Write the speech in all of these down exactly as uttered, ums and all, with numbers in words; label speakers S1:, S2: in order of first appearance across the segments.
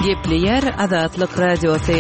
S1: Gepli yer Azatlyk radiosu.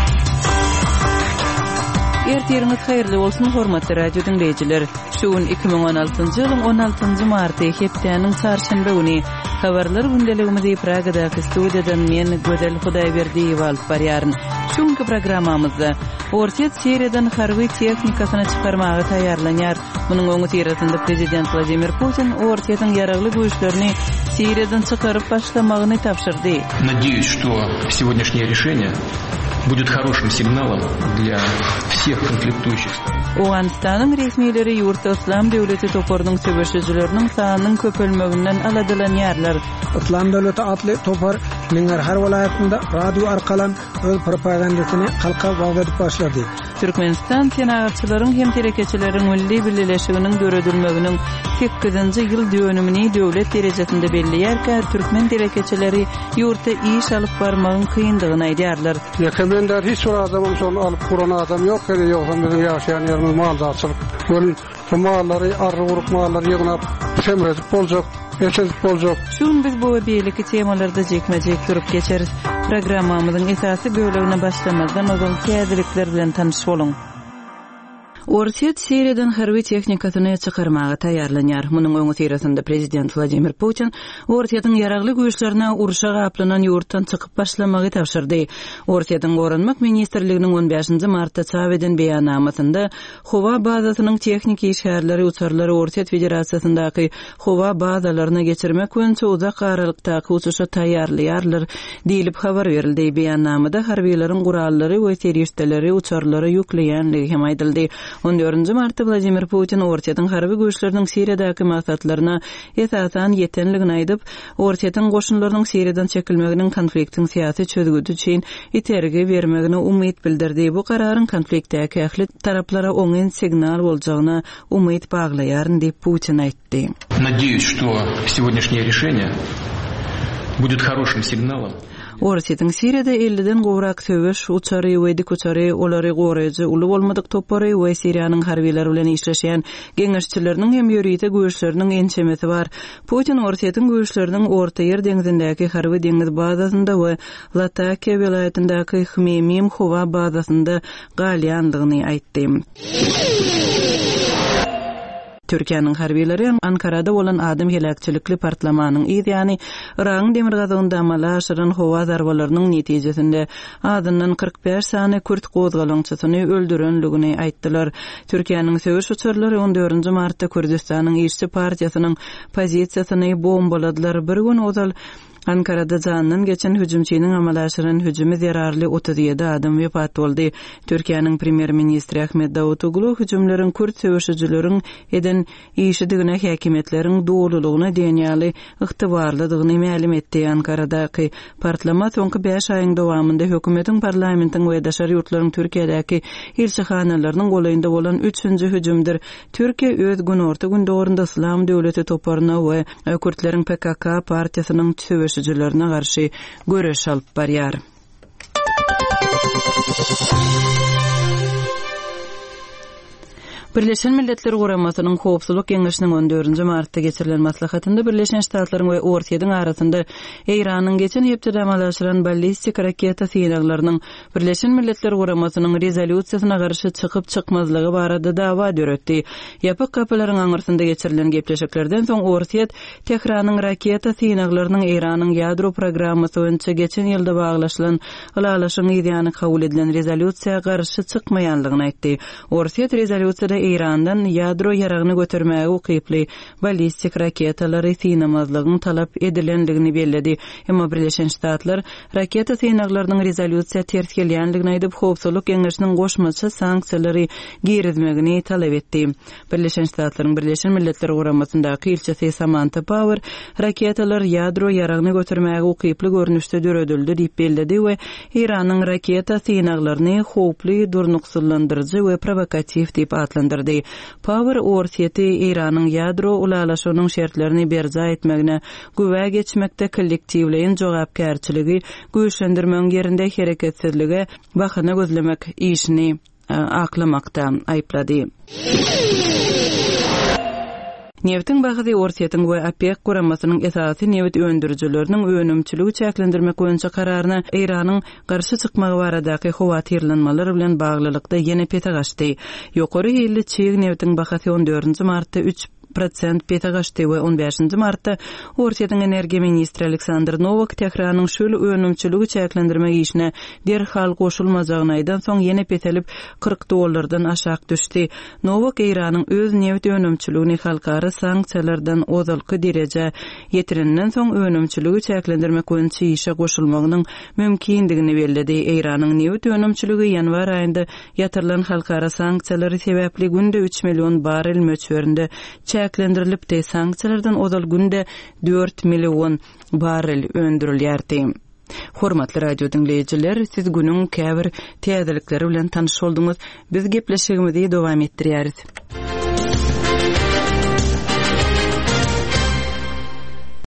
S1: Ertiriniz hayırlı olsun hormatly radio dinleyijiler. Şuun iki bin on altyncı ýylyň on altyncı marty hepdeniň çarşamba güni habarlar gündeligimizi Pragadaky studiýadan men Gözel Hudaýberdiýew alyp barýaryn. Şuňky programmamyzda Ortiýet seriýadan harby tehnikasyny çykarmagy taýýarlanýar. Munyň öňü tirasynda prezident Vladimir Putin Ortiýetyň ýaragly güýçlerini seriýadan çykaryp başlamagyny tapşyrdy.
S2: Надеюсь, что сегодняшнее решение будет хорошим сигналом для всех конфликтующих сторон.
S1: Owganistanyň resmiýetleri ýurtda İslam döwleti toparynyň söwüşçileriniň sanynyň köpelmeginden aladylanýarlar.
S3: İslam döwleti atly topar Linger har welaýatynda radio arkalan öz propagandasyny halka wagtlyk başlady.
S1: Türkmenistan senagatçylaryň hem terekeçileriň milli birleşiginiň döredilmeginiň sekizinji ýyl dönümini döwlet derejesinde belliýärkä türkmen terekeçileri ýurtda iş alyp barmagyň kyndygyny aýdýarlar.
S4: Yakında hiç bir adamın son alıp kuran adam yok. Hele yoksa bizim yaşayan yerimiz maldarçılık. Böyle malları, arı vuruk malları yığınıp semretip olacak, geçezip olacak.
S1: Şun biz bu beýleki temalarda jekmejek durup geçeriz. Programmamyzyň esasy bölegine başlamazdan ozal käzilikler bilen tanış bolun. Ortiýet seriýadan harby tehnikasyny çykarmagy taýýarlanýar. Munyň öňü tirasynda prezident Vladimir Putin Ortiýetyň ýaragly güýçlerine urşa gaplanan ýurtdan çykyp başlamagy tapşyrdy. Ortiýetyň Goranmak ministrliginiň on beşinji martda çap eden beýanamasynda howa bazasynyň tehnik işgärleri uçarlary Ortiýet Federasiýasyndaky howa bazalaryna geçirmek boýunça uzak aralykdaky uçuşa taýýarlaýarlar diýilip habar berildi. Beýannamada harbiýleriň gurallary we terýüşdeleri uçarlary ýükleýänligi hem aýdyldy. on dördünji martda Vladimir Putin Ortiýetyň harby güýçleriniň Siriýadaky maksatlaryna esasan ýetenligini aýdyp, Ortiýetyň goşunlarynyň Siriýadan çekilmeginiň konfliktiň syýasy çözgüdi üçin itergi bermegine umyt bildirdi. Bu kararyň konfliktdäki ähli taraplara oňyn signal boljagyna umyt baglaýaryn diýip Putin aýtdy.
S2: Надеюсь, что сегодняшнее решение будет хорошим сигналом.
S1: Ortiýetyň Siriýada elliden gowrak söwüş uçary we dik uçary olary goraýjy uly bolmadyk topary we Siriýanyň harbiýleri bilen işleşýän geňeşçileriniň hem ýörüýte güýçleriniň ençemesi bar. Putin Ortiýetyň güýçleriniň Orta Ýer deňizindäki harby deňiz bazasynda we Latakia welaýatyndaky Hmeymim howa bazasynda galýandygyny aýtdy. Türkiýanyň harbiýleri Ankarada bolan adam helakçylikli partlamanyň ýa-ni Iran demir gazyny amala aşyran howa zarbalarynyň netijesinde adyndan kırk beş sany Kürt gozgalançysyny öldürenligini aýtdylar. Türkiýanyň söwüş uçarlary on dördünji martda Kürdistanyň işçi partiýasynyň pozisiýasyny bombaladylar. Bir gün ozal Ankarada janyň geçen hüjümçiniň amalaşyran hüjümi zerarly otuz ýedi adam wepat boldy. Türkiýanyň premier ministri Ahmet Davutoglu hüjümleriň Kürt söwüşçileriň eden işidigine häkimetleriň dowlulygyny denýäli ygtybarlydygyny ma'lum etdi. Ankaradaky parlament soňky beş aýyň dowamında hökümetiň parlamentiň we daşary ýurtlaryň Türkiýedäki elçihanalarynyň golaýynda bolan üçünji hüjümdir. Türkiýe öz gün orta gün döwründe İslam döwleti toparyna we Kürtleriň P K K partiýasynyň söwüşçilerine garşy göreş alyp barýar. Birleşen Milletler Guramasynyň Howpsuzlyk Geňeşiniň on dördünji martda geçirilen maslahatynda Birleşen Ştatlaryň we Ortiýetyň arasynda Iranyň geçen hepde amalaşyran ballistik raketa synaglarynyň Birleşen Milletler Guramasynyň rezolýusiýasyna garşy çykyp çykmazlygy barada dawa döretdi. Ýapyk kapylaryň aňyrsynda geçirilen gepleşiklerden soň Ortiýet Tehranyň raketa synaglarynyň Iranyň ýadro programmasy boýunça geçen ýylda baglaşylan ýalaşyň ýa-ni kabul edilen rezolýusiýaga garşy çykmaýanlygyny aýtdy. Ortiýet rezolýusiýada İrandan ýadro ýaragyny götürmäge ukyply ballistik raketalary synamazlygyny talap edilendigini bellädi. Emma Birleşen Ştatlar raketa synaglarynyň rezolýusiýa ters gelýänligini aýdyp Howpsuzlyk Geňeşiniň goşmaça sanksiýalary girizmegini talap etdi. Birleşen Ştatlaryň Birleşen Milletler Guramasyndaky ilçesi Samantha Power raketalar ýadro ýaragyny götürmäge ukyply görnüşde döredildi diýip bellädi we Iranyň raketa synaglaryny howply, durnuksyzlandyrjy we provokativ diýip atlandy. Power Ortiýeti Iranyň ýadro ulalaşynyň şertlerini berza etmegine güwe geçmekde kollektiwleýin jogapkärçiligi güýçlendirmeň ýerinde hereketsizlige bahana gözlemek işini aklamakda aýplady. Neftin bahydy Orsiýetiň we OPEC guramasynyň esasy neft öndürjüleriniň önümçüligi çäklendirmek boýunça kararyna Iranyň garşy çykmagy baradaky howatyrlanmalary bilen baglylykda ýene pete gaçdy. Ýokary ýylly çyg neftiň bahasy on dördünji martda üç procent pete gaçdy we on beşinji martda Orsiýetiň energiýa ministri Aleksandr Novak Tehranyň şol önümçüligi çäklendirmek işine derhal goşulmajagyny aýdan soň ýene petelip kırk dollardan aşağı düşdi. Novak Iranyň öz neft önümçüligini halkara sanksiýalardan ozalky derejä ýetirenden soň önümçüligi çäklendirmek boýunça işe goşulmagynyň mümkindigini bellädi. Iranyň neft önümçüligi ýanwar aýynda ýatyrylan halkara sanksiýalary sebäpli günde üç million barrel möçberinde çäklendirilip de sanksiýalardan ozal günde dört million barrel öndürilýärdi. Hormatly radio dinleyijiler, siz günüň käbir täzelikleri bilen tanyş bolduňyz. Biz gepleşigimizi dowam etdirýäris.